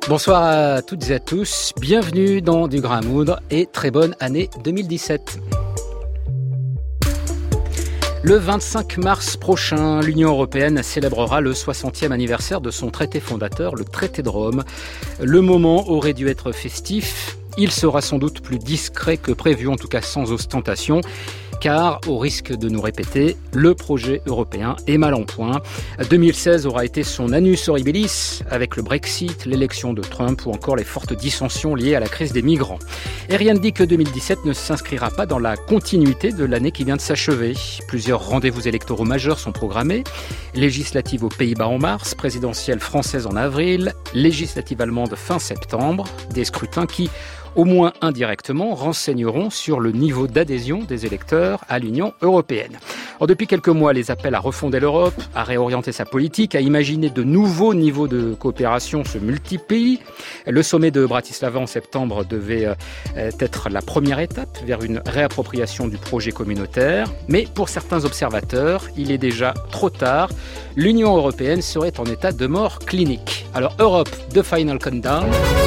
Bonsoir à toutes et à tous, bienvenue dans Du Grain à Moudre et très bonne année 2017. Le 25 mars prochain, l'Union européenne célébrera le 60e anniversaire de son traité fondateur, le traité de Rome. Le moment aurait dû être festif, il sera sans doute plus discret que prévu, en tout cas sans ostentation. Car, au risque de nous répéter, le projet européen est mal en point. 2016 aura été son annus horribilis avec le Brexit, l'élection de Trump ou encore les fortes dissensions liées à la crise des migrants. Et rien ne dit que 2017 ne s'inscrira pas dans la continuité de l'année qui vient de s'achever. Plusieurs rendez-vous électoraux majeurs sont programmés. Législatives aux Pays-Bas en mars, présidentielle française en avril, législative allemande fin septembre. Des scrutins qui, au moins indirectement, renseigneront sur le niveau d'adhésion des électeurs à l'Union européenne. Or, depuis quelques mois, les appels à refonder l'Europe, à réorienter sa politique, à imaginer de nouveaux niveaux de coopération se multiplient. Le sommet de Bratislava en septembre devait être la première étape vers une réappropriation du projet communautaire. Mais pour certains observateurs, il est déjà trop tard. L'Union européenne serait en état de mort clinique. Alors, Europe, the final countdown.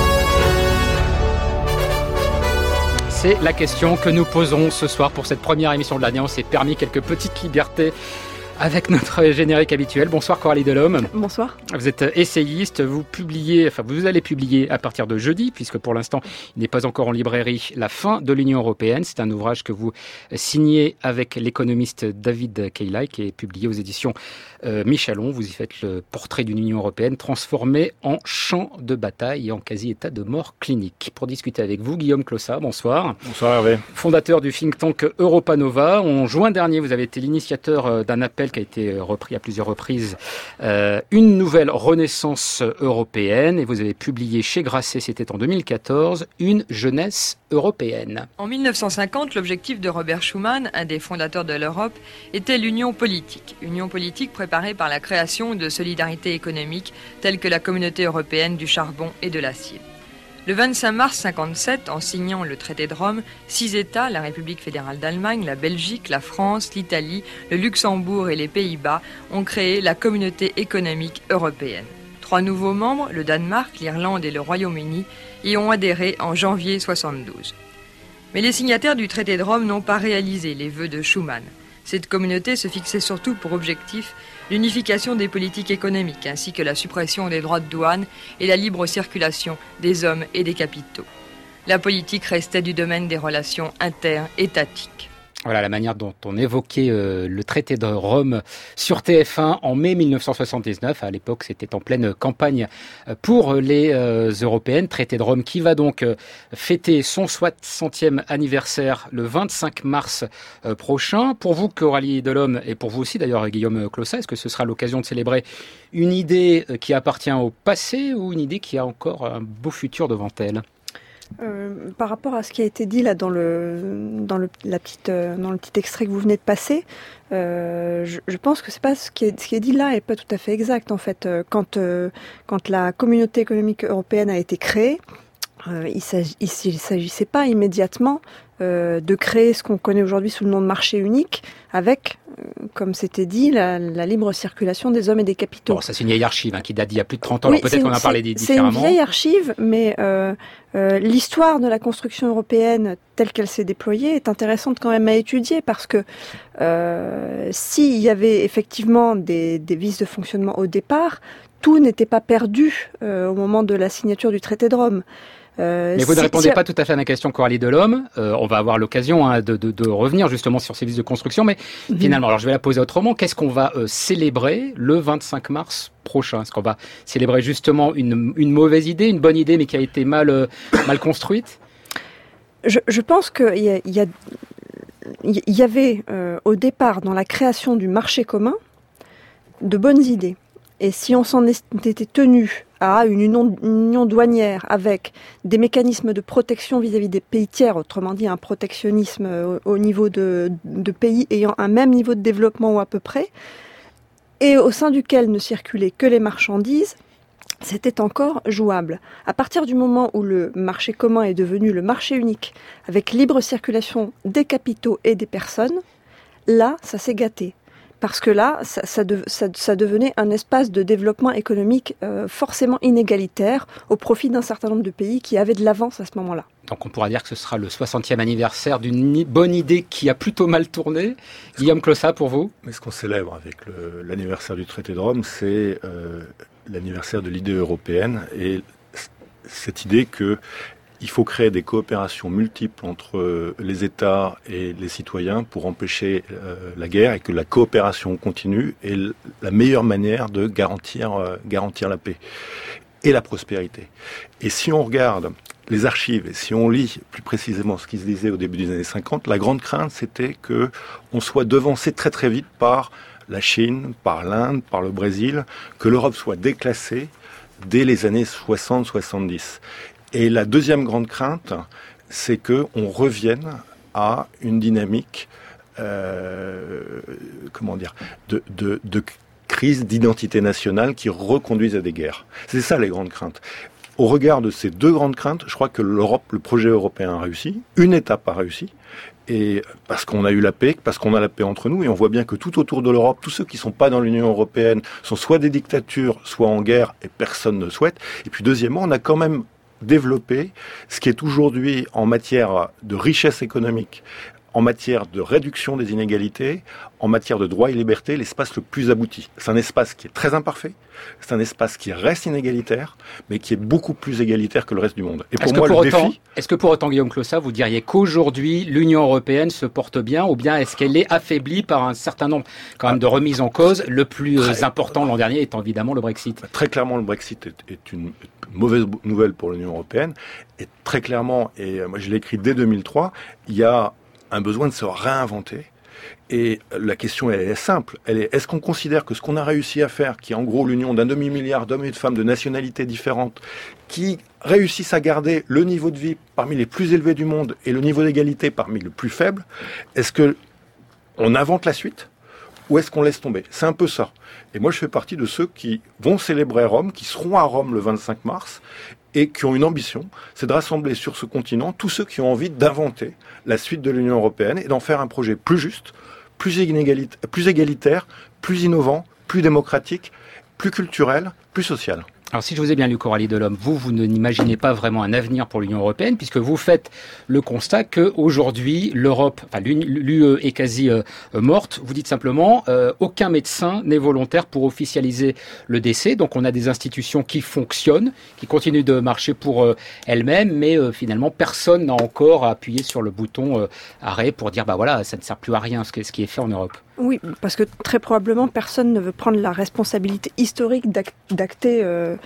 C'est la question que nous poserons ce soir pour cette première émission de l'année. On s'est permis quelques petites libertés avec notre générique habituel. Bonsoir Coralie Delhomme. Bonsoir. Vous êtes essayiste, vous allez publier à partir de jeudi, puisque pour l'instant, il n'est pas encore en librairie, La fin de l'Union européenne. C'est un ouvrage que vous signez avec l'économiste David Kailai, qui est publié aux éditions Michelon. Vous y faites le portrait d'une Union européenne transformée en champ de bataille et en quasi-état de mort clinique. Pour discuter avec vous, Guillaume Clossat, bonsoir. Bonsoir Hervé. Fondateur du think tank Europa Nova. En juin dernier, vous avez été l'initiateur d'un appel qui a été repris à plusieurs reprises, une nouvelle renaissance européenne, et vous avez publié chez Grasset, c'était en 2014, une jeunesse européenne. En 1950, l'objectif de Robert Schuman, un des fondateurs de l'Europe, était l'union politique. Union politique préparée par la création de solidarités économiques telles que la communauté européenne du charbon et de l'acier. Le 25 mars 1957, en signant le traité de Rome, 6 États, la République fédérale d'Allemagne, la Belgique, la France, l'Italie, le Luxembourg et les Pays-Bas, ont créé la communauté économique européenne. 3 nouveaux membres, le Danemark, l'Irlande et le Royaume-Uni, y ont adhéré en janvier 1972. Mais les signataires du traité de Rome n'ont pas réalisé les vœux de Schuman. Cette communauté se fixait surtout pour objectif l'unification des politiques économiques ainsi que la suppression des droits de douane et la libre circulation des hommes et des capitaux. La politique restait du domaine des relations inter-étatiques. Voilà la manière dont on évoquait le traité de Rome sur TF1 en mai 1979. À l'époque, c'était en pleine campagne pour les européennes. Traité de Rome qui va donc fêter son 60e anniversaire le 25 mars prochain. Pour vous, Coralie Delhomme, et pour vous aussi d'ailleurs, Guillaume Clossat, est-ce que ce sera l'occasion de célébrer une idée qui appartient au passé ou une idée qui a encore un beau futur devant elle ? Par rapport à ce qui a été dit là dans le petit extrait que vous venez de passer, je pense que c'est pas ce qui est dit là est pas tout à fait exact en fait. Quand la communauté économique européenne a été créée, il s'agissait pas immédiatement de créer ce qu'on connaît aujourd'hui sous le nom de marché unique avec, comme c'était dit, la libre circulation des hommes et des capitaux. Bon, ça c'est une vieille archive qui date d'il y a plus de 30 ans, oui, alors peut-être qu'on a parlé différemment. C'est une vieille archive, mais l'histoire de la construction européenne telle qu'elle s'est déployée est intéressante quand même à étudier parce que s'il y avait effectivement des vices de fonctionnement au départ, tout n'était pas perdu au moment de la signature du traité de Rome. Mais vous ne répondez pas tout à fait à ma question, Coralie Delhomme. On va avoir l'occasion de revenir justement sur ces vices de construction, mais finalement, alors je vais la poser autrement. Qu'est-ce qu'on va célébrer le 25 mars prochain ? Est-ce qu'on va célébrer justement une mauvaise idée, une bonne idée, mais qui a été mal construite ? Je pense qu'il y avait au départ, dans la création du marché commun, de bonnes idées. Et si on s'en était tenu à une union douanière avec des mécanismes de protection vis-à-vis des pays tiers, autrement dit un protectionnisme au niveau de pays ayant un même niveau de développement ou à peu près, et au sein duquel ne circulaient que les marchandises, c'était encore jouable. À partir du moment où le marché commun est devenu le marché unique, avec libre circulation des capitaux et des personnes, là, ça s'est gâté. Parce que là, ça devenait un espace de développement économique forcément inégalitaire au profit d'un certain nombre de pays qui avaient de l'avance à ce moment-là. Donc on pourra dire que ce sera le 60e anniversaire d'une bonne idée qui a plutôt mal tourné. Guillaume Clossat, pour vous ? Mais ce qu'on célèbre avec l'anniversaire du traité de Rome, c'est l'anniversaire de l'idée européenne et cette idée qu'il faut créer des coopérations multiples entre les États et les citoyens pour empêcher la guerre et que la coopération continue est la meilleure manière de garantir la paix et la prospérité. Et si on regarde les archives et si on lit plus précisément ce qui se disait au début des années 50, la grande crainte c'était qu'on soit devancé très très vite par la Chine, par l'Inde, par le Brésil, que l'Europe soit déclassée dès les années 60-70. Et la deuxième grande crainte, c'est qu'on revienne à une dynamique, de crise d'identité nationale qui reconduise à des guerres. C'est ça les grandes craintes. Au regard de ces deux grandes craintes, je crois que le projet européen a réussi, une étape a réussi, et parce qu'on a eu la paix, parce qu'on a la paix entre nous, et on voit bien que tout autour de l'Europe, tous ceux qui sont pas dans l'Union européenne sont soit des dictatures, soit en guerre, et personne ne souhaite. Et puis deuxièmement, on a quand même développé ce qui est aujourd'hui en matière de richesse économique, en matière de réduction des inégalités, en matière de droits et libertés, l'espace le plus abouti. C'est un espace qui est très imparfait, c'est un espace qui reste inégalitaire, mais qui est beaucoup plus égalitaire que le reste du monde. Et pour moi, le défi... Est-ce que pour autant, Guillaume Clossat, vous diriez qu'aujourd'hui, l'Union européenne se porte bien, ou bien est-ce qu'elle est affaiblie par un certain nombre quand même de remises en cause, le plus important l'an dernier étant évidemment le Brexit ? Très clairement, le Brexit est une mauvaise nouvelle pour l'Union européenne, et très clairement, et moi je l'ai écrit dès 2003, il y a un besoin de se réinventer. Et la question, elle est simple. Est-ce qu'on considère que ce qu'on a réussi à faire, qui est en gros l'union d'un demi-milliard d'hommes et de femmes de nationalités différentes, qui réussissent à garder le niveau de vie parmi les plus élevés du monde et le niveau d'égalité parmi les plus faibles, est-ce que on invente la suite ou est-ce qu'on laisse tomber ? C'est un peu ça. Et moi, je fais partie de ceux qui vont célébrer Rome, qui seront à Rome le 25 mars, et qui ont une ambition, c'est de rassembler sur ce continent tous ceux qui ont envie d'inventer la suite de l'Union européenne et d'en faire un projet plus juste, plus égalitaire, plus innovant, plus démocratique, plus culturel, plus social. Alors si je vous ai bien lu, Coralie Delhomme, vous n'imaginez pas vraiment un avenir pour l'Union européenne, puisque vous faites le constat qu'aujourd'hui, l'Europe, enfin l'UE est quasi morte. Vous dites simplement, aucun médecin n'est volontaire pour officialiser le décès. Donc on a des institutions qui fonctionnent, qui continuent de marcher pour elles-mêmes, mais finalement personne n'a encore appuyé sur le bouton arrêt pour dire, bah voilà, ça ne sert plus à rien ce qui est fait en Europe. Oui, parce que très probablement personne ne veut prendre la responsabilité historique d'acter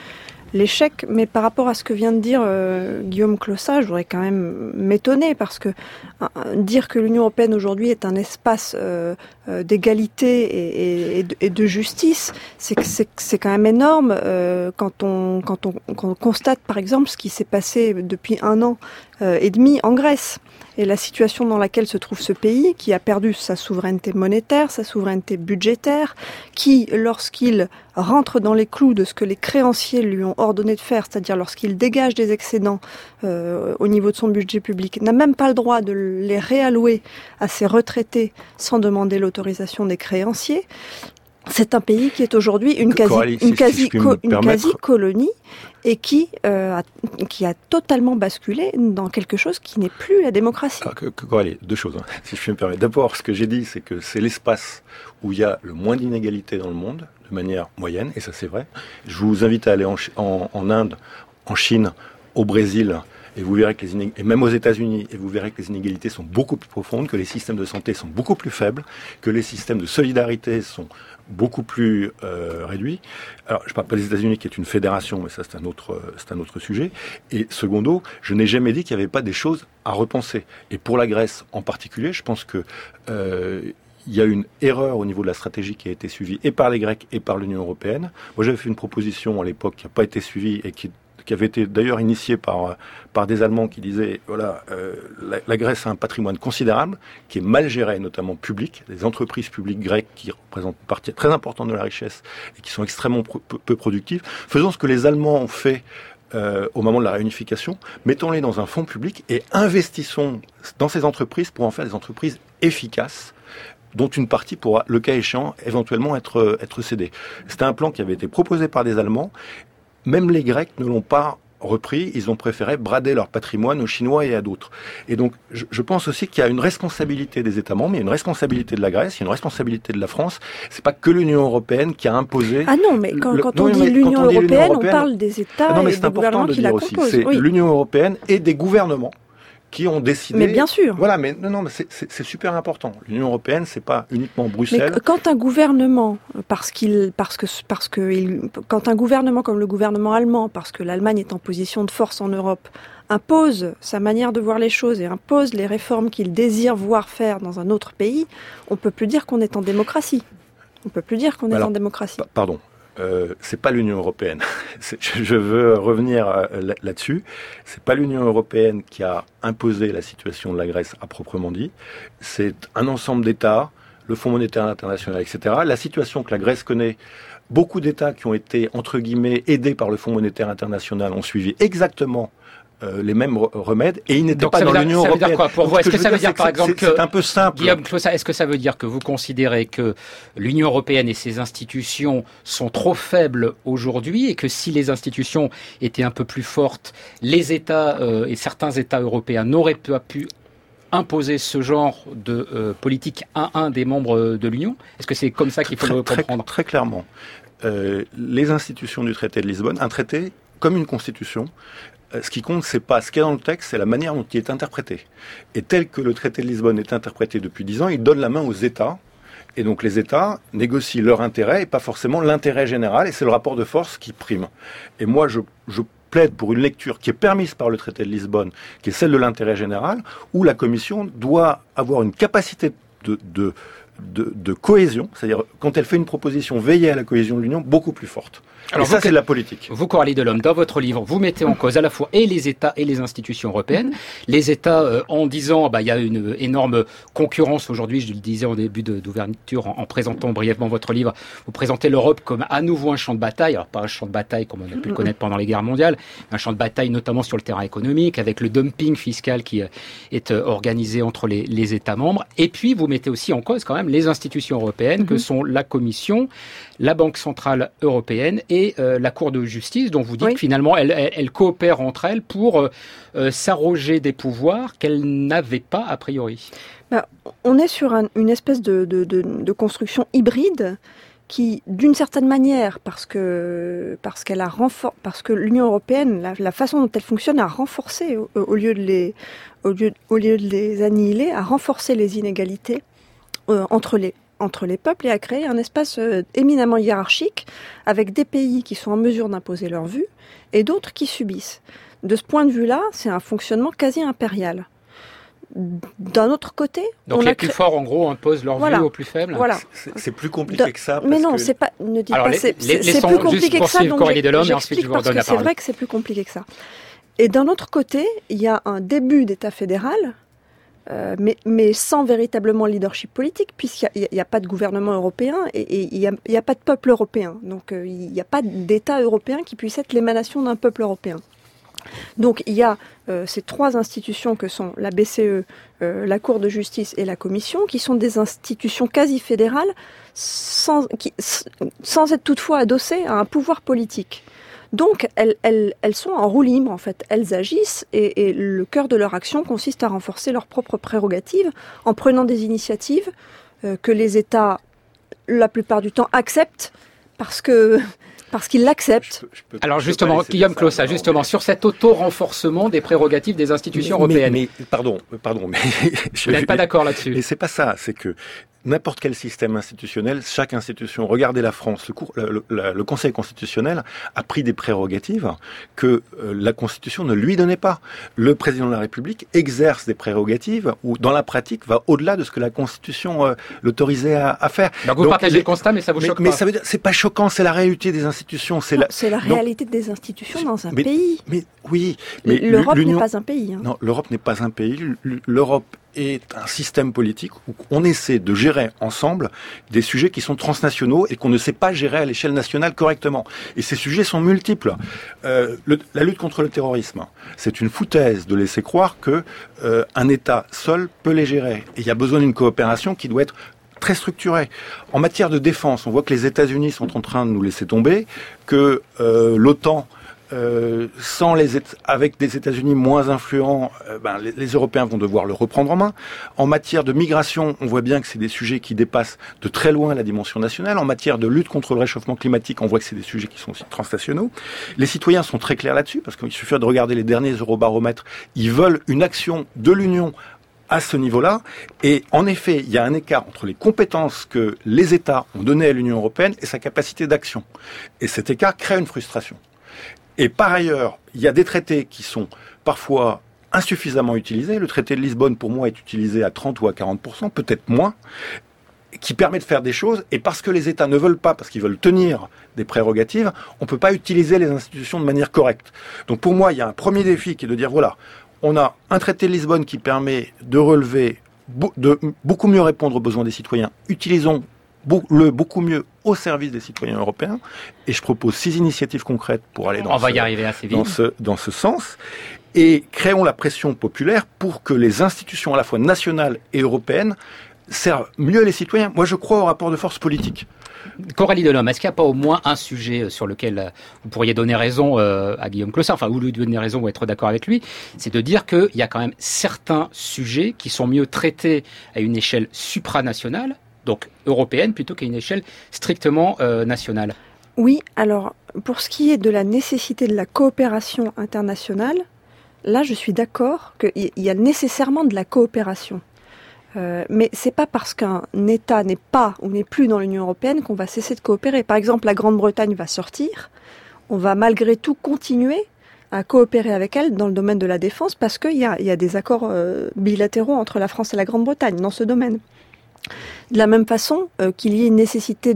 l'échec. Mais par rapport à ce que vient de dire Guillaume Clossat, je voudrais quand même m'étonner parce que dire que l'Union européenne aujourd'hui est un espace d'égalité et de justice, c'est quand même énorme quand on constate par exemple ce qui s'est passé depuis 1 an et demi en Grèce. Et la situation dans laquelle se trouve ce pays, qui a perdu sa souveraineté monétaire, sa souveraineté budgétaire, qui, lorsqu'il rentre dans les clous de ce que les créanciers lui ont ordonné de faire, c'est-à-dire lorsqu'il dégage des excédents au niveau de son budget public, n'a même pas le droit de les réallouer à ses retraités sans demander l'autorisation des créanciers. C'est un pays qui est aujourd'hui une quasi-colonie et qui a totalement basculé dans quelque chose qui n'est plus la démocratie. Coralie, 2 choses, si je me permets. D'abord, ce que j'ai dit, c'est que c'est l'espace où il y a le moins d'inégalités dans le monde, de manière moyenne, et ça c'est vrai. Je vous invite à aller en Inde, en Chine, au Brésil, et vous verrez que et même aux États-Unis, et vous verrez que les inégalités sont beaucoup plus profondes, que les systèmes de santé sont beaucoup plus faibles, que les systèmes de solidarité sont beaucoup plus réduits. Alors, je parle pas des États-Unis qui est une fédération, mais ça c'est un autre sujet. Et secondo, je n'ai jamais dit qu'il n'y avait pas des choses à repenser. Et pour la Grèce en particulier, je pense que il y a une erreur au niveau de la stratégie qui a été suivie et par les Grecs et par l'Union européenne. Moi, j'avais fait une proposition à l'époque qui n'a pas été suivie et qui avait été d'ailleurs initiée par des Allemands qui disaient voilà, la Grèce a un patrimoine considérable qui est mal géré, notamment public, des entreprises publiques grecques qui représentent une partie très importante de la richesse et qui sont extrêmement peu productives. Faisons ce que les Allemands ont fait au moment de la réunification, mettons-les dans un fonds public et investissons dans ces entreprises pour en faire des entreprises efficaces, dont une partie pourra, le cas échéant, éventuellement être cédée. C'était un plan qui avait été proposé par des Allemands. Même les Grecs ne l'ont pas repris, ils ont préféré brader leur patrimoine aux Chinois et à d'autres. Et donc, je pense aussi qu'il y a une responsabilité des États membres, il y a une responsabilité de la Grèce, il y a une responsabilité de la France. C'est pas que l'Union européenne qui a imposé... Ah non, mais quand on dit l'Union européenne, on parle des États et des gouvernements qui la composent. C'est l'Union européenne et des gouvernements qui ont décidé... Mais bien sûr. Voilà, mais non, mais c'est super important. L'Union européenne, c'est pas uniquement Bruxelles. Mais quand un gouvernement, quand un gouvernement comme le gouvernement allemand, parce que l'Allemagne est en position de force en Europe, impose sa manière de voir les choses et impose les réformes qu'il désire voir faire dans un autre pays, on peut plus dire qu'on est en démocratie. En démocratie. Pardon. C'est pas l'Union européenne. Je veux revenir là-dessus. C'est pas l'Union européenne qui a imposé la situation de la Grèce à proprement dit. C'est un ensemble d'États, le Fonds monétaire international, etc. La situation que la Grèce connaît, beaucoup d'États qui ont été, entre guillemets, aidés par le Fonds monétaire international ont suivi exactement les mêmes remèdes et ils n'étaient pas dans l'Union européenne. Ça veut dire quoi pour vous? Est-ce que ça veut dire par exemple que c'est un peu simple. Guillaume Clossat, est-ce que ça veut dire que vous considérez que l'Union européenne et ses institutions sont trop faibles aujourd'hui et que si les institutions étaient un peu plus fortes, les États et certains États européens n'auraient pas pu imposer ce genre de politique à un des membres de l'Union? Est-ce que c'est comme ça qu'il faut le comprendre? Très clairement. Les institutions du traité de Lisbonne, un traité comme une constitution, ce qui compte, c'est pas ce qu'il y a dans le texte, c'est la manière dont il est interprété. Et tel que le traité de Lisbonne est interprété depuis 10 ans, il donne la main aux États. Et donc les États négocient leur intérêt et pas forcément l'intérêt général. Et c'est le rapport de force qui prime. Et moi, je plaide pour une lecture qui est permise par le traité de Lisbonne, qui est celle de l'intérêt général, où la Commission doit avoir une capacité de cohésion, c'est-à-dire quand elle fait une proposition, veiller à la cohésion de l'Union beaucoup plus forte. Alors et ça, c'est de la politique. Vous, Coralie Delhomme, dans votre livre, vous mettez en cause à la fois et les États et les institutions européennes. Les États, en disant, il y a une énorme concurrence aujourd'hui, je le disais en début d'ouverture, en présentant brièvement votre livre, vous présentez l'Europe comme à nouveau un champ de bataille, alors pas un champ de bataille comme on a pu le connaître pendant les guerres mondiales, un champ de bataille notamment sur le terrain économique, avec le dumping fiscal qui est organisé entre les États membres. Et puis, vous mettez aussi en cause quand même les institutions européennes, que sont la Commission, la Banque Centrale Européenne et la Cour de justice, dont vous dites que finalement elles coopèrent entre elles pour s'arroger des pouvoirs qu'elles n'avaient pas a priori. On est sur une espèce de construction hybride qui, d'une certaine manière, parce que l'Union européenne, la façon dont elle fonctionne, a renforcé au lieu de les annihiler, a renforcé les inégalités entre les peuples et a créé un espace éminemment hiérarchique avec des pays qui sont en mesure d'imposer leur vue et d'autres qui subissent. De ce point de vue-là, c'est un fonctionnement quasi impérial. D'un autre côté, donc les plus forts en gros imposent leur vue aux plus faibles. Voilà. C'est plus compliqué que ça. Mais non, c'est pas. Ne dites pas. C'est plus compliqué que ça. Donc j'explique parce que c'est vrai que c'est plus compliqué que ça. Et d'un autre côté, il y a un début d'État fédéral. Mais sans véritablement leadership politique, puisqu'il n'y a pas de gouvernement européen et il n'y a pas de peuple européen. Donc il n'y a pas d'État européen qui puisse être l'émanation d'un peuple européen. Donc il y a ces trois institutions que sont la BCE, la Cour de justice et la Commission, qui sont des institutions quasi fédérales sans être toutefois adossées à un pouvoir politique. Donc, elles sont en roue libre, en fait. Elles agissent et le cœur de leur action consiste à renforcer leurs propres prérogatives en prenant des initiatives que les États, la plupart du temps, acceptent parce qu'ils l'acceptent. Alors justement, Guillaume Clossat, justement, sur cet auto-renforcement des prérogatives des institutions européennes. Pardon, mais... Vous n'êtes pas d'accord là-dessus. Mais c'est pas ça, c'est que n'importe quel système institutionnel, chaque institution, regardez la France, le Conseil constitutionnel a pris des prérogatives que la Constitution ne lui donnait pas. Le président de la République exerce des prérogatives ou, dans la pratique, va au-delà de ce que la Constitution l'autorisait à faire. Donc vous partagez le constat, mais ça vous choque pas. Mais ça veut dire, c'est pas choquant, c'est la réalité des institutions. C'est la réalité des institutions dans un pays. Mais oui. Mais l'Europe n'est pas un pays. Hein. Non, l'Europe n'est pas un pays. L'Europe est un système politique où on essaie de gérer ensemble des sujets qui sont transnationaux et qu'on ne sait pas gérer à l'échelle nationale correctement. Et ces sujets sont multiples. La lutte contre le terrorisme, c'est une foutaise de laisser croire que un État seul peut les gérer. Et il y a besoin d'une coopération qui doit être très structuré. En matière de défense, on voit que les États-Unis sont en train de nous laisser tomber, que l'OTAN, avec des États-Unis moins influents, les Européens vont devoir le reprendre en main. En matière de migration, on voit bien que c'est des sujets qui dépassent de très loin la dimension nationale. En matière de lutte contre le réchauffement climatique, on voit que c'est des sujets qui sont aussi transnationaux. Les citoyens sont très clairs là-dessus, parce qu'il suffit de regarder les derniers Eurobaromètres. Ils veulent une action de l'Union à ce niveau-là. Et en effet, il y a un écart entre les compétences que les États ont données à l'Union européenne et sa capacité d'action. Et cet écart crée une frustration. Et par ailleurs, il y a des traités qui sont parfois insuffisamment utilisés. Le traité de Lisbonne, pour moi, est utilisé à 30 ou à 40%, peut-être moins, qui permet de faire des choses. Et parce que les États ne veulent pas, parce qu'ils veulent tenir des prérogatives, on ne peut pas utiliser les institutions de manière correcte. Donc pour moi, il y a un premier défi qui est de dire, voilà, on a un traité de Lisbonne qui permet de relever, de beaucoup mieux répondre aux besoins des citoyens. Utilisons beaucoup mieux au service des citoyens européens. Et je propose 6 initiatives concrètes pour aller dans ce sens. Et créons la pression populaire pour que les institutions à la fois nationales et européennes servent mieux les citoyens. Moi, je crois au rapport de force politique. Coralie Delhomme, est-ce qu'il n'y a pas au moins un sujet sur lequel vous pourriez donner raison à Guillaume Clossard, enfin, ou lui donner raison ou être d'accord avec lui, c'est de dire qu'il y a quand même certains sujets qui sont mieux traités à une échelle supranationale, donc européenne, plutôt qu'à une échelle strictement nationale. Oui, alors, pour ce qui est de la nécessité de la coopération internationale, là, je suis d'accord qu'il y a nécessairement de la coopération. Mais c'est pas parce qu'un État n'est pas ou n'est plus dans l'Union européenne qu'on va cesser de coopérer. Par exemple, la Grande-Bretagne va sortir, on va malgré tout continuer à coopérer avec elle dans le domaine de la défense parce qu'il y a des accords bilatéraux entre la France et la Grande-Bretagne dans ce domaine. De la même façon qu'il y ait une nécessité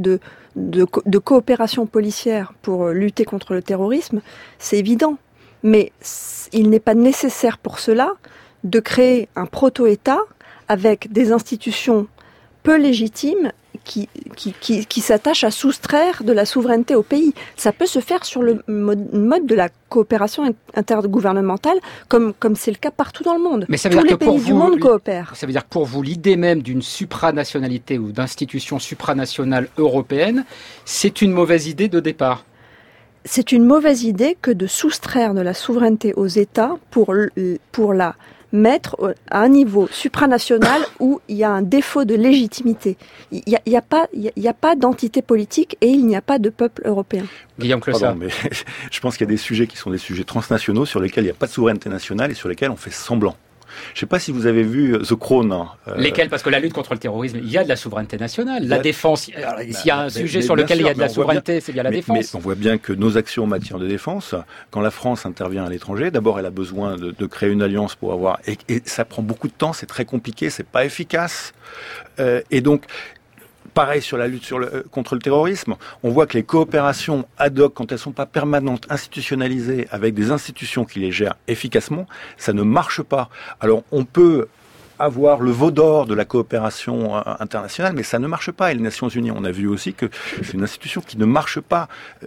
de coopération policière pour lutter contre le terrorisme, c'est évident. Mais il n'est pas nécessaire pour cela de créer un proto-État avec des institutions peu légitimes qui s'attachent à soustraire de la souveraineté au pays. Ça peut se faire sur le mode de la coopération intergouvernementale, comme c'est le cas partout dans le monde. Mais ça veut dire tous les que pour pays du monde coopèrent. Ça veut dire que pour vous, l'idée même d'une supranationalité ou d'institution supranationale européenne, c'est une mauvaise idée de départ. C'est une mauvaise idée que de soustraire de la souveraineté aux États pour la mettre à un niveau supranational où il y a un défaut de légitimité. Il n'y a pas d'entité politique et il n'y a pas de peuple européen. Guillaume Clossard. Mais je pense qu'il y a des sujets qui sont des sujets transnationaux sur lesquels il n'y a pas de souveraineté nationale et sur lesquels on fait semblant. Je ne sais pas si vous avez vu The Crown. Lesquels? Parce que la lutte contre le terrorisme, il y a de la souveraineté nationale. La défense, alors, s'il y a un sujet sur lequel il y a de la souveraineté, c'est bien la défense. Mais on voit bien que nos actions en matière de défense, quand la France intervient à l'étranger, d'abord elle a besoin de créer une alliance pour avoir... Et ça prend beaucoup de temps, c'est très compliqué, c'est pas efficace. Et donc... Pareil sur la lutte contre le terrorisme, on voit que les coopérations ad hoc, quand elles ne sont pas permanentes, institutionnalisées, avec des institutions qui les gèrent efficacement, ça ne marche pas. Alors on peut avoir le veau d'or de la coopération internationale, mais ça ne marche pas. Et les Nations Unies, on a vu aussi que c'est une institution qui ne marche pas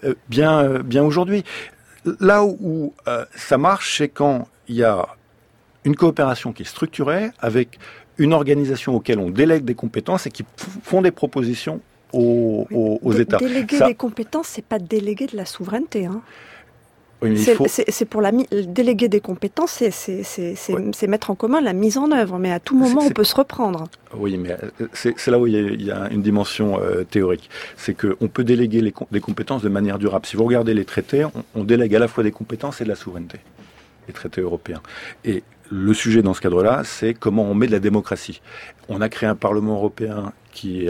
bien aujourd'hui. Là où ça marche, c'est quand il y a une coopération qui est structurée, avec une organisation auquel on délègue des compétences et qui font des propositions aux États. Déléguer des compétences, c'est pas déléguer de la souveraineté. Hein. Oui, mais c'est pour déléguer des compétences, c'est mettre en commun la mise en œuvre. Mais à tout moment, on peut se reprendre. Oui, mais c'est là où il y a une dimension théorique. C'est qu'on peut déléguer des compétences de manière durable. Si vous regardez les traités, on délègue à la fois des compétences et de la souveraineté. Les traités européens. Et le sujet dans ce cadre-là, c'est comment on met de la démocratie. On a créé un Parlement européen qui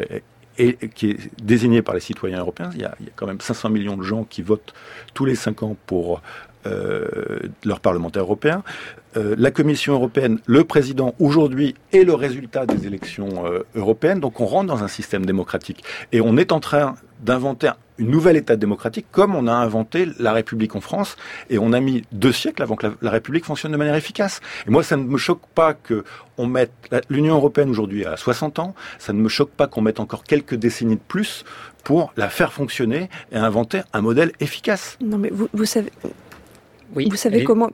est désigné par les citoyens européens. Il y a quand même 500 millions de gens qui votent tous les 5 ans pour leurs parlementaires européens. La Commission européenne, le président aujourd'hui est le résultat des élections européennes. Donc on rentre dans un système démocratique. Et on est en train d'inventer une nouvelle État démocratique, comme on a inventé la République en France, et on a mis 2 siècles avant que la République fonctionne de manière efficace. Et moi, ça ne me choque pas qu'on mette l'Union européenne aujourd'hui à 60 ans, ça ne me choque pas qu'on mette encore quelques décennies de plus pour la faire fonctionner et inventer un modèle efficace. Non, mais vous savez,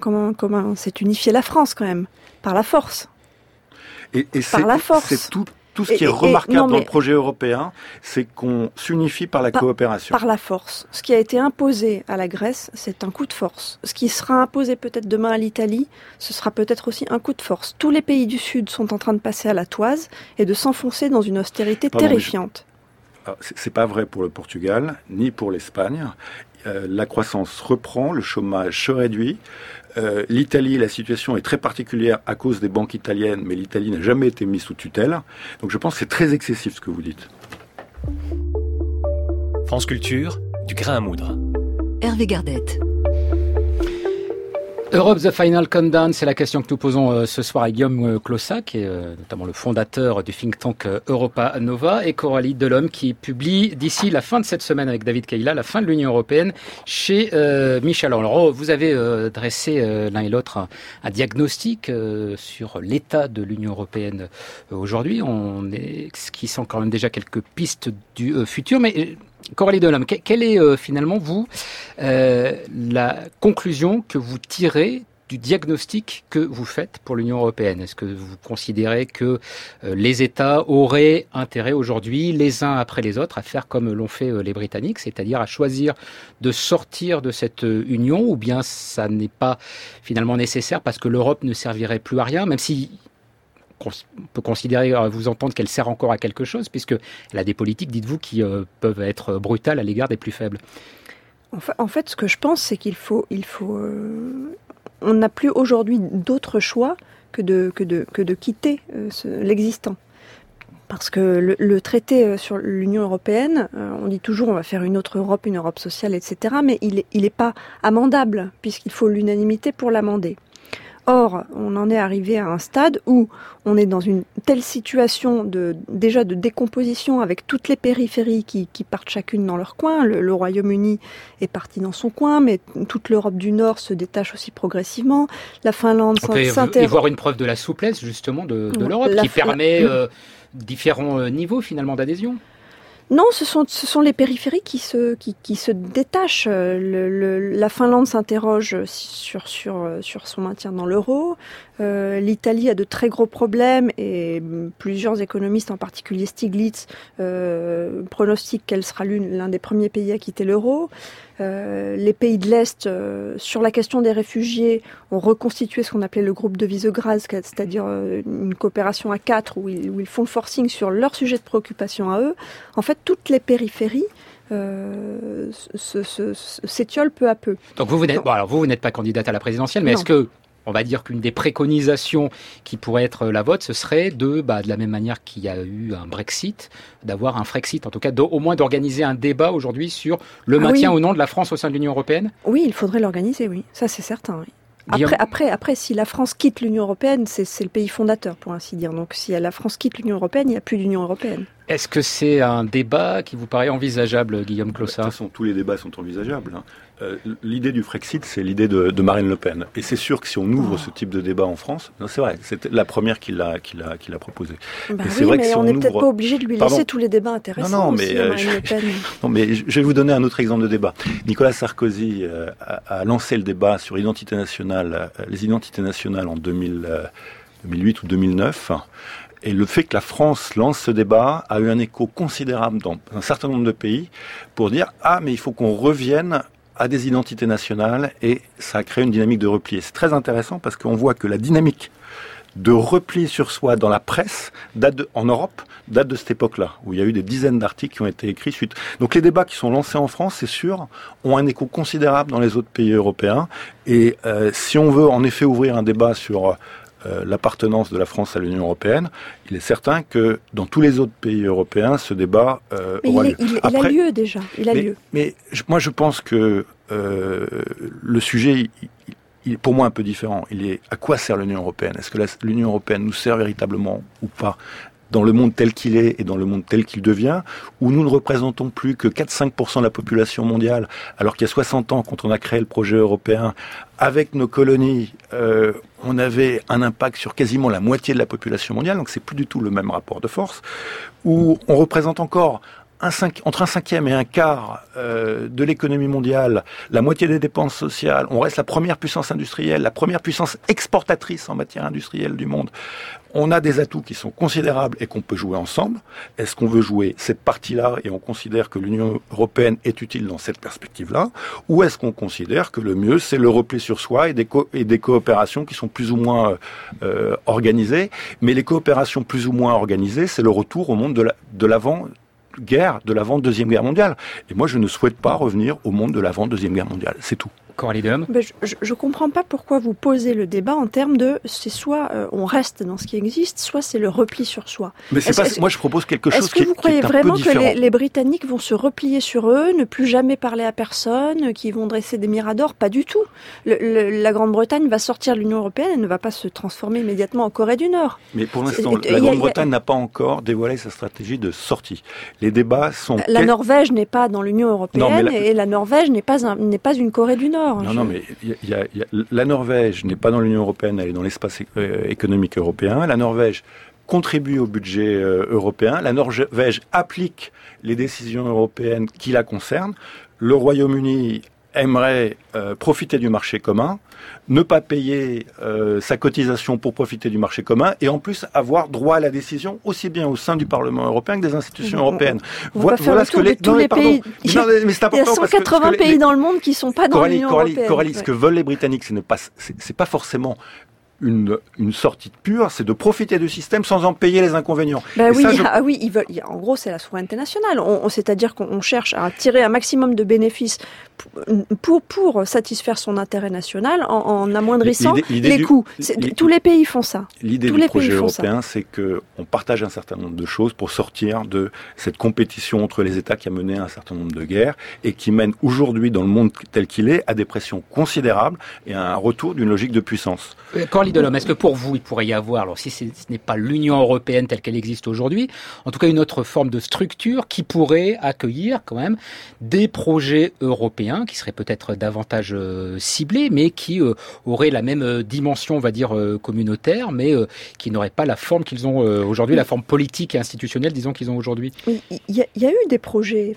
comment s'est unifiée la France, quand même, par la force. Et par la force. C'est Tout ce qui est remarquable dans le projet européen, c'est qu'on s'unifie par la coopération. Par la force. Ce qui a été imposé à la Grèce, c'est un coup de force. Ce qui sera imposé peut-être demain à l'Italie, ce sera peut-être aussi un coup de force. Tous les pays du Sud sont en train de passer à la toise et de s'enfoncer dans une austérité terrifiante. C'est pas vrai pour le Portugal, ni pour l'Espagne. La croissance reprend, le chômage se réduit. L'Italie, la situation est très particulière à cause des banques italiennes, mais l'Italie n'a jamais été mise sous tutelle. Donc je pense que c'est très excessif ce que vous dites. France Culture, du grain à moudre. Hervé Gardette. Europe, the final countdown, c'est la question que nous posons ce soir à Guillaume Clossat, qui est notamment le fondateur du think tank Europa Nova, et Coralie Delhomme, qui publie d'ici la fin de cette semaine avec David Kayla, la fin de l'Union européenne, chez Michel. Alors, vous avez dressé l'un et l'autre un diagnostic sur l'état de l'Union européenne aujourd'hui. On esquisse quand même déjà quelques pistes du futur, mais Coralie Delhomme, quelle est finalement, vous, la conclusion que vous tirez du diagnostic que vous faites pour l'Union européenne? Est-ce que vous considérez que les États auraient intérêt aujourd'hui, les uns après les autres, à faire comme l'ont fait les Britanniques, c'est-à-dire à choisir de sortir de cette union, ou bien ça n'est pas finalement nécessaire parce que l'Europe ne servirait plus à rien, même si on peut considérer, vous entendre qu'elle sert encore à quelque chose, puisqu'elle a des politiques, dites-vous, qui peuvent être brutales à l'égard des plus faibles. En fait, ce que je pense, c'est qu'il faut on n'a plus aujourd'hui d'autre choix que de quitter l'existant. Parce que le traité sur l'Union européenne, on dit toujours on va faire une autre Europe, une Europe sociale, etc. Mais il est pas amendable, puisqu'il faut l'unanimité pour l'amender. Or, on en est arrivé à un stade où on est dans une telle situation déjà de décomposition avec toutes les périphéries qui partent chacune dans leur coin. Le Royaume-Uni est parti dans son coin, mais toute l'Europe du Nord se détache aussi progressivement. La Finlande s'intéresse. On peut y voir une preuve de la souplesse justement de l'Europe qui permet différents niveaux finalement d'adhésion. Non, ce sont les périphéries qui se détachent. La Finlande s'interroge sur son maintien dans l'euro. L'Italie a de très gros problèmes et plusieurs économistes, en particulier Stiglitz, pronostiquent qu'elle sera l'un des premiers pays à quitter l'euro. Les pays de l'Est, sur la question des réfugiés, ont reconstitué ce qu'on appelait le groupe de Visegrad, c'est-à-dire une coopération à 4 où ils font le forcing sur leur sujet de préoccupation à eux. En fait, toutes les périphéries s'étiolent peu à peu. Donc vous n'êtes pas candidate à la présidentielle, mais non. Est-ce que on va dire qu'une des préconisations qui pourrait être la vôtre, ce serait de la même manière qu'il y a eu un Brexit, d'avoir un Frexit, en tout cas au moins d'organiser un débat aujourd'hui sur le maintien ou non de la France au sein de l'Union européenne? Oui, il faudrait l'organiser, oui. Ça, c'est certain, oui. Après, si la France quitte l'Union européenne, c'est le pays fondateur, pour ainsi dire. Donc, si la France quitte l'Union européenne, il n'y a plus d'Union européenne. Est-ce que c'est un débat qui vous paraît envisageable, Guillaume Clossat? De toute façon, tous les débats sont envisageables. L'idée du Frexit, c'est l'idée de Marine Le Pen. Et c'est sûr que si on ouvre ce type de débat en France, non, c'est vrai, c'est la première qui l'a proposé. C'est vrai que si on n'est peut-être pas obligé de lui laisser tous les débats intéressants. Marine Le Pen. Non, mais je vais vous donner un autre exemple de débat. Nicolas Sarkozy a lancé le débat sur les identités nationales en 2008 ou 2009. Et le fait que la France lance ce débat a eu un écho considérable dans un certain nombre de pays pour dire « mais il faut qu'on revienne à des identités nationales » et ça a créé une dynamique de repli. Et c'est très intéressant parce qu'on voit que la dynamique de repli sur soi dans la presse en Europe date de cette époque-là, où il y a eu des dizaines d'articles qui ont été écrits suite. Donc les débats qui sont lancés en France, c'est sûr, ont un écho considérable dans les autres pays européens. Et si on veut en effet ouvrir un débat sur l'appartenance de la France à l'Union européenne, il est certain que dans tous les autres pays européens, ce débat aura lieu. Il a lieu déjà. Mais moi, je pense que le sujet, il est pour moi un peu différent. Il est à quoi sert l'Union européenne? Est-ce que l'Union européenne nous sert véritablement ou pas dans le monde tel qu'il est et dans le monde tel qu'il devient, où nous ne représentons plus que 4-5% de la population mondiale, alors qu'il y a 60 ans, quand on a créé le projet européen, avec nos colonies, on avait un impact sur quasiment la moitié de la population mondiale, donc c'est plus du tout le même rapport de force, où on représente encore entre un cinquième et un quart de l'économie mondiale, la moitié des dépenses sociales, on reste la première puissance industrielle, la première puissance exportatrice en matière industrielle du monde. On a des atouts qui sont considérables et qu'on peut jouer ensemble. Est-ce qu'on veut jouer cette partie-là et on considère que l'Union européenne est utile dans cette perspective-là? Ou est-ce qu'on considère que le mieux, c'est le repli sur soi et des coopérations qui sont plus ou moins organisées? Mais les coopérations plus ou moins organisées, c'est le retour au monde de l'avant-guerre, de l'avant-deuxième guerre mondiale. Et moi, je ne souhaite pas revenir au monde de l'avant-deuxième guerre mondiale. C'est tout. Coralie Delhomme. Je comprends pas pourquoi vous posez le débat en termes de c'est soit on reste dans ce qui existe, soit c'est le repli sur soi. Mais moi je propose quelque chose qui est un peu différent. Est-ce que vous croyez vraiment que les Britanniques vont se replier sur eux, ne plus jamais parler à personne, qu'ils vont dresser des miradors? Pas du tout. La Grande-Bretagne va sortir de l'Union européenne, elle ne va pas se transformer immédiatement en Corée du Nord. Mais pour l'instant, la Grande-Bretagne n'a pas encore dévoilé sa stratégie de sortie. Les débats sont... La Norvège n'est pas dans l'Union européenne et la Norvège n'est pas une Corée du Nord. Non, mais la Norvège n'est pas dans l'Union européenne, elle est dans l'espace économique européen. La Norvège contribue au budget européen. La Norvège applique les décisions européennes qui la concernent. Le Royaume-Uni aimerait profiter du marché commun, ne pas payer sa cotisation pour profiter du marché commun et en plus avoir droit à la décision aussi bien au sein du Parlement européen que des institutions européennes. Voilà ce que tous les pays. Il y a 180 pays dans le monde qui ne sont pas dans l'Union européenne. Coralie, ce que veulent les Britanniques, c'est pas forcément une sortie pure, c'est de profiter du système sans en payer les inconvénients. Ils veulent. En gros, c'est la souveraineté nationale. C'est-à-dire qu'on cherche à tirer un maximum de bénéfices pour satisfaire son intérêt national en amoindrissant les coûts. Tous les pays font ça. L'idée du projet européen, c'est qu'on partage un certain nombre de choses pour sortir de cette compétition entre les États qui a mené à un certain nombre de guerres et qui mène aujourd'hui, dans le monde tel qu'il est, à des pressions considérables et à un retour d'une logique de puissance. Coralie Delhomme, est-ce que pour vous, il pourrait y avoir, alors si ce n'est pas l'Union européenne telle qu'elle existe aujourd'hui, en tout cas une autre forme de structure qui pourrait accueillir quand même des projets européens qui seraient peut-être davantage ciblés, mais qui auraient la même dimension, on va dire, communautaire, mais qui n'auraient pas la forme qu'ils ont aujourd'hui, la forme politique et institutionnelle, disons, qu'ils ont aujourd'hui? Il y a eu des projets,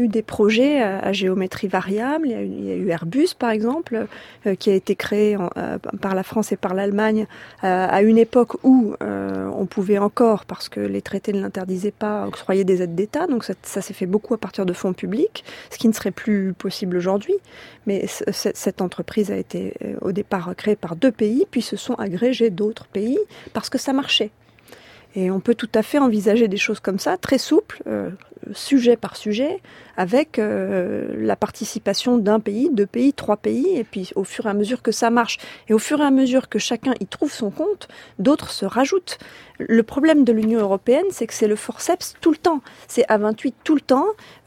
à géométrie variable, il y a eu Airbus, par exemple, qui a été créé par la France et par l'Allemagne à une époque où on pouvait encore, parce que les traités ne l'interdisaient pas, octroyer des aides d'État. Donc ça s'est fait beaucoup à partir de fonds publics, ce qui ne serait plus possible aujourd'hui. Mais cette entreprise a été au départ créée par 2 pays, puis se sont agrégés d'autres pays parce que ça marchait. Et on peut tout à fait envisager des choses comme ça, très souples, sujet par sujet, avec la participation d'un pays, 2 pays, 3 pays, et puis au fur et à mesure que ça marche, et au fur et à mesure que chacun y trouve son compte, d'autres se rajoutent. Le problème de l'Union européenne, c'est que c'est le forceps tout le temps. C'est à 28 tout le temps,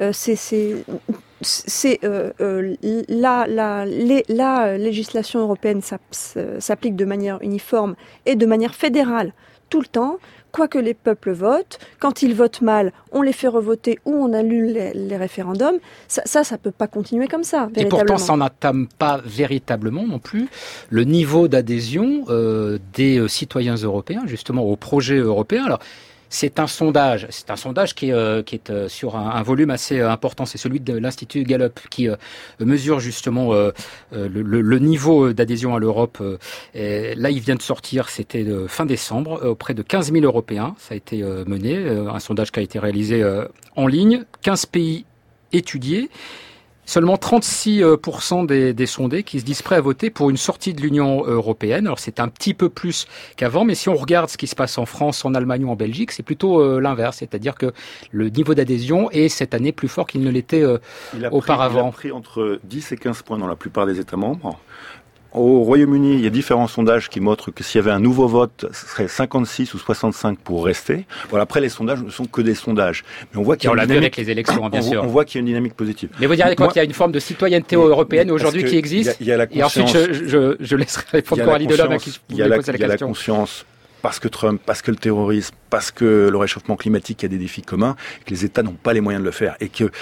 la législation européenne s'applique de manière uniforme et de manière fédérale tout le temps, quoi que les peuples votent. Quand ils votent mal, on les fait revoter ou on annule les référendums. Ça peut pas continuer comme ça, véritablement. Et pourtant, ça n'entame pas véritablement non plus le niveau d'adhésion des citoyens européens, justement, au projet européen. Alors, c'est un sondage qui est sur un volume assez important. C'est celui de l'Institut Gallup qui mesure justement le niveau d'adhésion à l'Europe. Là, il vient de sortir, c'était fin décembre, auprès de 15 000 Européens. Ça a été mené, un sondage qui a été réalisé en ligne. 15 pays étudiés. Seulement 36% des sondés qui se disent prêts à voter pour une sortie de l'Union européenne. Alors c'est un petit peu plus qu'avant, mais si on regarde ce qui se passe en France, en Allemagne ou en Belgique, c'est plutôt l'inverse. C'est-à-dire que le niveau d'adhésion est cette année plus fort qu'il ne l'était auparavant. Il a pris entre 10 et 15 points dans la plupart des États membres. Au Royaume-Uni, il y a différents sondages qui montrent que s'il y avait un nouveau vote, ce serait 56 ou 65 pour rester. Voilà, après, les sondages ne sont que des sondages. Mais on voit qu'il y a avec les élections, bien sûr. On voit qu'il y a une dynamique positive. Mais vous direz quoi qu'il y a une forme de citoyenneté européenne aujourd'hui qui existe? Il y a la conscience. Et ensuite, je laisserai répondre Coralie Delhomme à qui vous posez la question. Il y a la conscience. Parce que Trump, parce que le terrorisme, parce que le réchauffement climatique, il y a des défis communs, que les États n'ont pas les moyens de le faire. Et que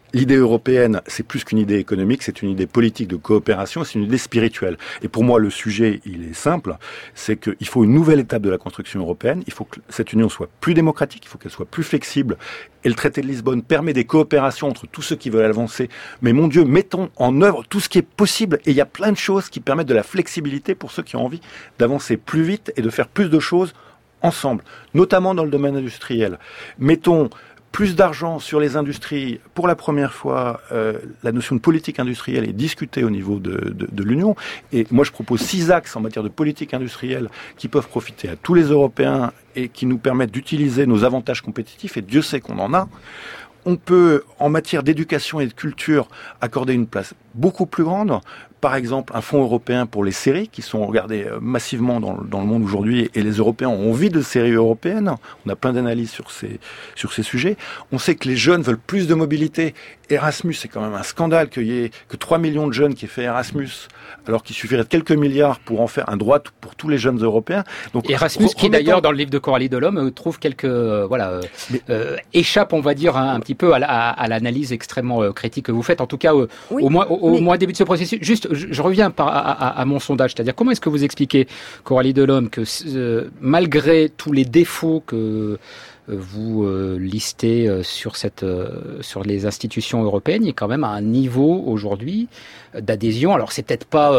l'idée européenne, c'est plus qu'une idée économique, c'est une idée politique de coopération, c'est une idée spirituelle. Et pour moi, le sujet, il est simple, c'est qu'il faut une nouvelle étape de la construction européenne, il faut que cette union soit plus démocratique, il faut qu'elle soit plus flexible, et le traité de Lisbonne permet des coopérations entre tous ceux qui veulent avancer. Mais mon Dieu, mettons en œuvre tout ce qui est possible, et il y a plein de choses qui permettent de la flexibilité pour ceux qui ont envie d'avancer plus vite et de faire plus de choses ensemble, notamment dans le domaine industriel. Mettons plus d'argent sur les industries. Pour la première fois, la notion de politique industrielle est discutée au niveau de l'Union. Et moi, je propose 6 axes en matière de politique industrielle qui peuvent profiter à tous les Européens et qui nous permettent d'utiliser nos avantages compétitifs. Et Dieu sait qu'on en a. On peut, en matière d'éducation et de culture, accorder une place beaucoup plus grande. Par exemple, un fonds européen pour les séries, qui sont regardées massivement dans le monde aujourd'hui, et les Européens ont envie de séries européennes. On a plein d'analyses sur ces sujets. On sait que les jeunes veulent plus de mobilité. Erasmus, c'est quand même un scandale qu'il y ait que 3 millions de jeunes qui aient fait Erasmus, alors qu'il suffirait de quelques milliards pour en faire un droit pour tous les jeunes Européens. Donc, Erasmus, qui d'ailleurs, dans le livre de Coralie Delhomme, trouve quelques, échappe, on va dire, un petit peu à l'analyse extrêmement critique que vous faites. En tout cas, au moins début de ce processus. Juste, je reviens à mon sondage, c'est-à-dire comment est-ce que vous expliquez, Coralie Delhomme, que malgré tous les défauts que vous listez sur les institutions européennes, il y a quand même un niveau aujourd'hui d'adhésion. Alors c'est peut-être pas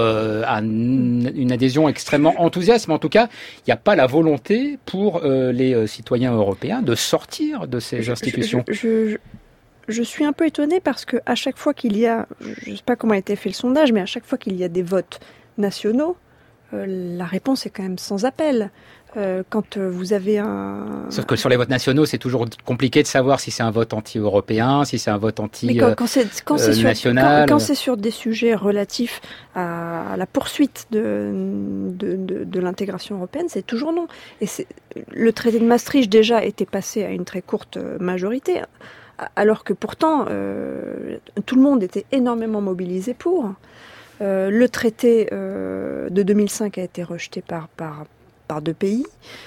une adhésion extrêmement enthousiaste, mais en tout cas, il n'y a pas la volonté pour les citoyens européens de sortir de ces institutions. Je suis un peu étonnée parce que à chaque fois qu'il y a, je ne sais pas comment a été fait le sondage, mais à chaque fois qu'il y a des votes nationaux, la réponse est quand même sans appel. Quand vous avez un... Sauf que sur les votes nationaux, c'est toujours compliqué de savoir si c'est un vote anti-européen, si c'est un vote anti-national. Quand c'est sur des sujets relatifs à la poursuite de l'intégration européenne, c'est toujours non. Et le traité de Maastricht déjà était passé à une très courte majorité, alors que pourtant tout le monde était énormément mobilisé pour. Le traité de 2005 a été rejeté par 2 pays,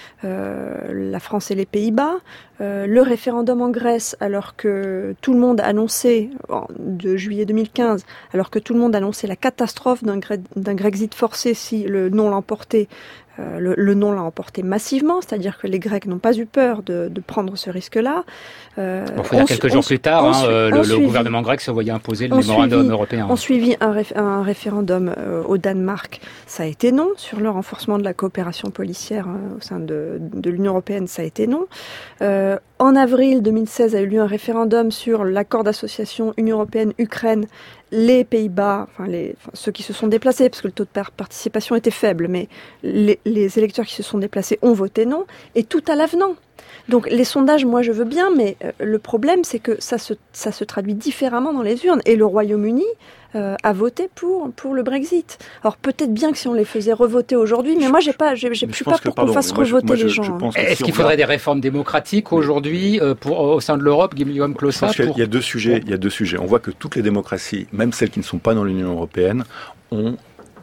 la France et les Pays-Bas. Le référendum en Grèce, alors que tout le monde annonçait, de juillet 2015, alors que tout le monde annonçait la catastrophe d'un Grexit forcé si le non l'emportait. Le non l'a emporté massivement, c'est-à-dire que les Grecs n'ont pas eu peur de prendre ce risque-là. Faut dire quelques jours plus tard, le gouvernement grec se voyait imposer le mémorandum européen. On suivi un référendum au Danemark, ça a été non. Sur le renforcement de la coopération policière au sein de l'Union européenne, ça a été non. En avril 2016 a eu lieu un référendum sur l'accord d'association Union européenne-Ukraine. Les Pays-Bas, ceux qui se sont déplacés, parce que le taux de participation était faible, mais les électeurs qui se sont déplacés ont voté non, et tout à l'avenant. Donc les sondages, moi je veux bien, mais le problème c'est que ça se traduit différemment dans les urnes. Et le Royaume-Uni a voté pour le Brexit. Alors peut-être bien que si on les faisait revoter aujourd'hui, mais moi j'ai plus peur pour qu'on fasse revoter les gens. Est-ce qu'il faudrait des réformes démocratiques aujourd'hui au sein de l'Europe, Guillaume Clossat? Je pense qu'il y a deux sujets. On voit que toutes les démocraties, même celles qui ne sont pas dans l'Union européenne, ont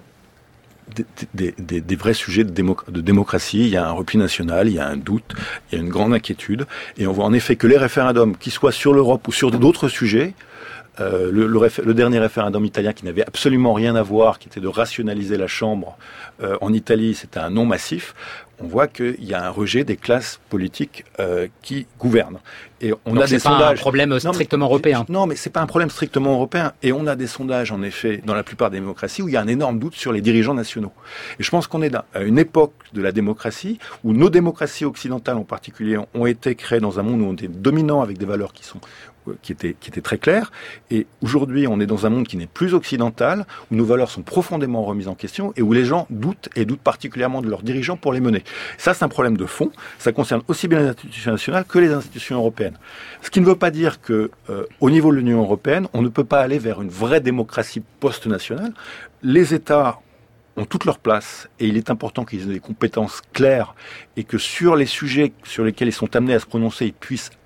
des vrais sujets de démocratie. Il y a un repli national, il y a un doute, il y a une grande inquiétude. Et on voit en effet que les référendums, qu'ils soient sur l'Europe ou sur d'autres sujets, le dernier référendum italien qui n'avait absolument rien à voir, qui était de rationaliser la Chambre en Italie, c'était un non massif. On voit qu'il y a un rejet des classes politiques qui gouvernent. Et on donc a des sondages. C'est pas un problème strictement européen. Non, mais c'est pas un problème strictement européen. Et on a des sondages, en effet, dans la plupart des démocraties, où il y a un énorme doute sur les dirigeants nationaux. Et je pense qu'on est à une époque de la démocratie où nos démocraties occidentales, en particulier, ont été créées dans un monde où on était dominant avec des valeurs qui étaient très claires. Et aujourd'hui, on est dans un monde qui n'est plus occidental, où nos valeurs sont profondément remises en question et où les gens doutent particulièrement de leurs dirigeants pour les mener. Ça, c'est un problème de fond. Ça concerne aussi bien les institutions nationales que les institutions européennes. Ce qui ne veut pas dire que, au niveau de l'Union européenne, on ne peut pas aller vers une vraie démocratie post-nationale. Les États ont toute leur place et il est important qu'ils aient des compétences claires et que sur les sujets sur lesquels ils sont amenés à se prononcer, ils puissent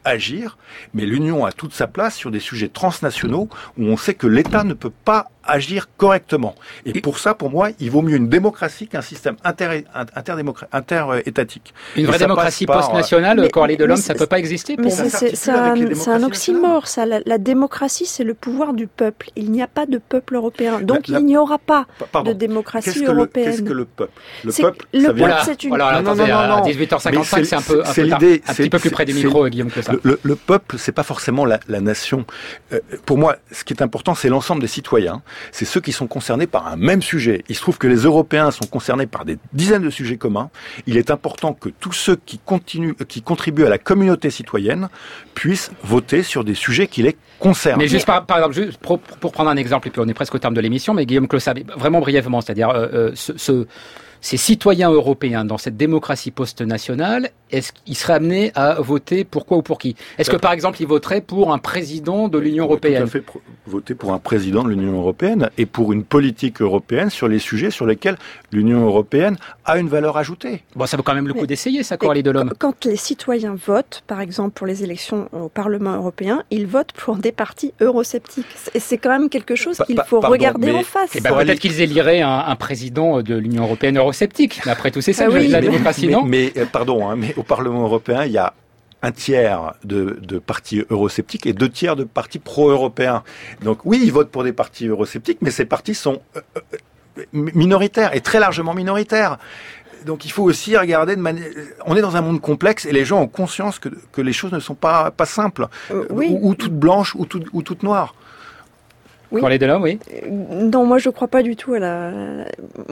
agir, mais l'Union a toute sa place sur des sujets transnationaux où on sait que l'État ne peut pas agir correctement. Et pour ça, pour moi, il vaut mieux une démocratie qu'un système interétatique. Une vraie démocratie post-nationale, Coralie Delhomme, ça ne peut pas exister pour vous? C'est un oxymore, ça. La démocratie, c'est le pouvoir du peuple. Il n'y a pas de peuple européen. Donc il n'y aura pas de démocratie européenne. Qu'est-ce que le peuple? Le peuple, c'est une... Voilà, attendez, à 18h55, c'est un petit peu plus près du micro, Guillaume Clossat. Le peuple, c'est pas forcément la nation. Pour moi, ce qui est important, c'est l'ensemble des citoyens. C'est ceux qui sont concernés par un même sujet. Il se trouve que les Européens sont concernés par des dizaines de sujets communs. Il est important que tous ceux qui contribuent à la communauté citoyenne puissent voter sur des sujets qui les concernent. Mais juste par exemple, juste pour prendre un exemple, et puis on est presque au terme de l'émission, mais Guillaume Clossat, vraiment brièvement, c'est-à-dire ces citoyens européens dans cette démocratie post-nationale, est-ce qu'ils seraient amenés à voter pour quoi ou pour qui? Est-ce que par exemple ils voteraient pour un président de l'Union européenne? Tout à fait voter pour un président de l'Union européenne et pour une politique européenne sur les sujets sur lesquels l'Union européenne a une valeur ajoutée. Bon, ça vaut quand même le coup d'essayer, ça, Coralie Delhomme. Quand les citoyens votent, par exemple pour les élections au Parlement européen, ils votent pour des partis eurosceptiques. Et c'est quand même quelque chose qu'il faut regarder en face. Peut-être qu'ils éliraient un président de l'Union européenne eurosceptique. Mais après tout, c'est ça la démocratie, non? Mais au Parlement européen, il y a un tiers de partis eurosceptiques et 2 tiers de partis pro-européens. Donc oui, ils votent pour des partis eurosceptiques, mais ces partis sont minoritaires et très largement minoritaires. Donc il faut aussi regarder on est dans un monde complexe et les gens ont conscience que les choses ne sont pas simples, ou toutes blanches ou toutes noires. Oui. Coralie Delhomme, oui. Non, moi je crois pas du tout à la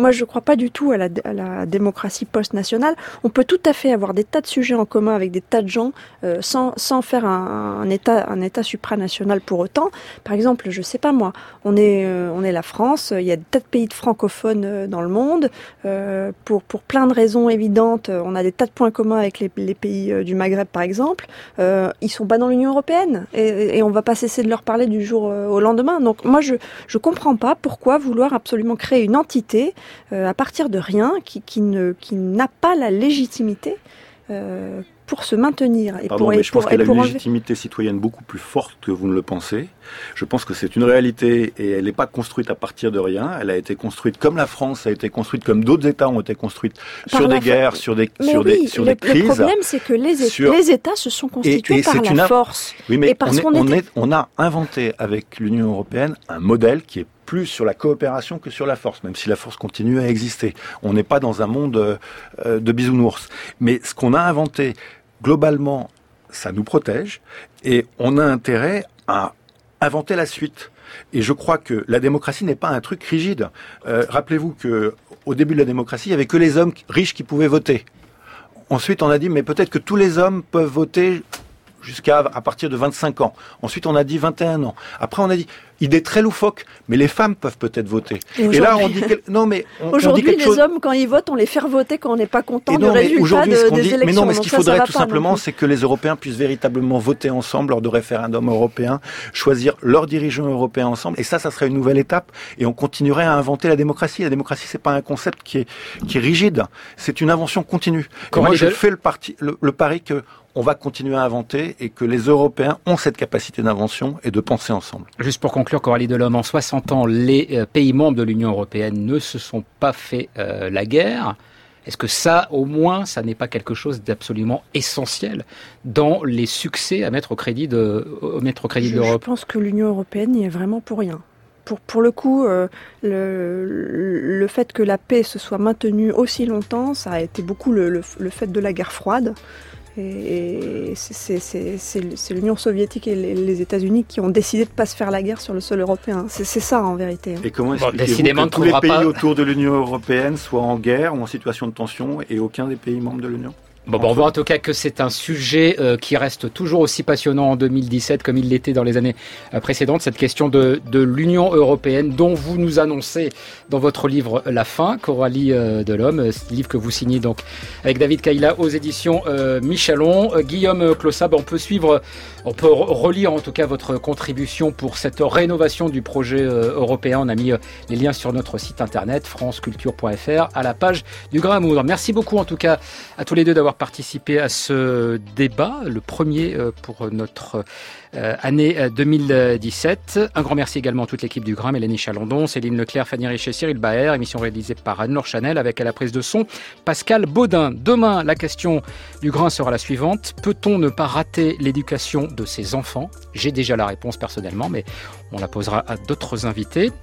démocratie post-nationale. On peut tout à fait avoir des tas de sujets en commun avec des tas de gens sans faire un État supranational pour autant. Par exemple, je sais pas moi, on est la France, il y a des tas de pays francophones dans le monde. Pour plein de raisons évidentes, on a des tas de points communs avec les pays du Maghreb par exemple. Ils sont pas dans l'Union européenne et on va pas cesser de leur parler du jour au lendemain. Donc moi, je comprends pas pourquoi vouloir absolument créer une entité à partir de rien qui n'a pas la légitimité pour se maintenir. Je pense qu'elle a une légitimité citoyenne beaucoup plus forte que vous ne le pensez. Je pense que c'est une réalité et elle n'est pas construite à partir de rien. Elle a été construite comme la France a été construite, comme d'autres États ont été construits sur des guerres, sur des crises. Le problème, c'est que les États se sont constitués par la force. Oui, mais on a inventé avec l'Union européenne un modèle qui est plus sur la coopération que sur la force, même si la force continue à exister. On n'est pas dans un monde de bisounours. Mais ce qu'on a inventé, globalement, ça nous protège et on a intérêt à inventer la suite. Et je crois que la démocratie n'est pas un truc rigide. Rappelez-vous qu'au début de la démocratie, il n'y avait que les hommes riches qui pouvaient voter. Ensuite, on a dit, mais peut-être que tous les hommes peuvent voter à partir de 25 ans. Ensuite, on a dit 21 ans. Après, on a dit, idée très loufoque, mais les femmes peuvent peut-être voter. Et là, on dit aujourd'hui, les hommes, quand ils votent, on les fait voter quand on n'est pas content du résultat des élections. Mais non, mais ce qu'il faudrait tout simplement, c'est que les Européens puissent véritablement voter ensemble lors de référendums européens, choisir leurs dirigeants européens ensemble. Et ça serait une nouvelle étape. Et on continuerait à inventer la démocratie. La démocratie, c'est pas un concept qui est rigide. C'est une invention continue. Et moi, je fais le pari que on va continuer à inventer et que les Européens ont cette capacité d'invention et de penser ensemble. Juste pour conclure, Coralie Delhomme, en 60 ans, les pays membres de l'Union européenne ne se sont pas fait la guerre. Est-ce que ça, au moins, ça n'est pas quelque chose d'absolument essentiel dans les succès à mettre au crédit de l'Europe? Je pense que l'Union européenne n'y est vraiment pour rien. Pour le coup, le fait que la paix se soit maintenue aussi longtemps, ça a été beaucoup le fait de la guerre froide. Et c'est l'Union soviétique et les États-Unis qui ont décidé de ne pas se faire la guerre sur le sol européen. C'est ça en vérité. Et comment expliquez-vous que tous les pays autour de l'Union européenne soient en guerre ou en situation de tension et aucun des pays membres de l'Union ? Bon, on voit en tout cas que c'est un sujet qui reste toujours aussi passionnant en 2017 comme il l'était dans les années précédentes, cette question de l'Union européenne dont vous nous annoncez dans votre livre La Fin, Coralie Delhomme, livre que vous signez donc avec David Cayla aux éditions Michelon. Guillaume Clossat, on peut relire en tout cas votre contribution pour cette rénovation du projet européen. On a mis les liens sur notre site internet franceculture.fr à la page du Grain à Moudre. Merci beaucoup en tout cas à tous les deux d'avoir d'avoir participé à ce débat, le premier pour notre année 2017. Un grand merci également à toute l'équipe du Grain, Mélanie Chalandon, Céline Leclerc, Fanny Richet, Cyril Baer, émission réalisée par Anne-Laure Chanel avec à la prise de son Pascal Baudin. Demain, la question du Grain sera la suivante. Peut-on ne pas rater l'éducation de ses enfants ? J'ai déjà la réponse personnellement, mais on la posera à d'autres invités.